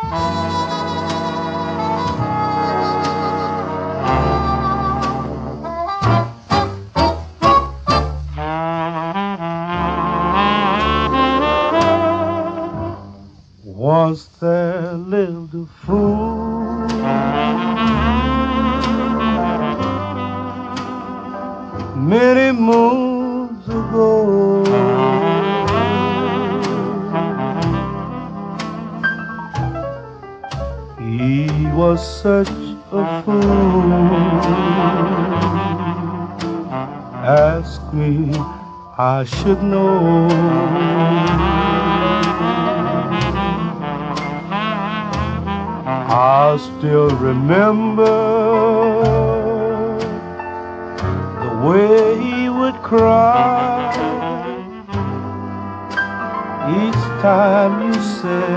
Once there lived a fool many moons ago. He was such a fool. Ask me, I should know. I still remember the way he would cry each time you said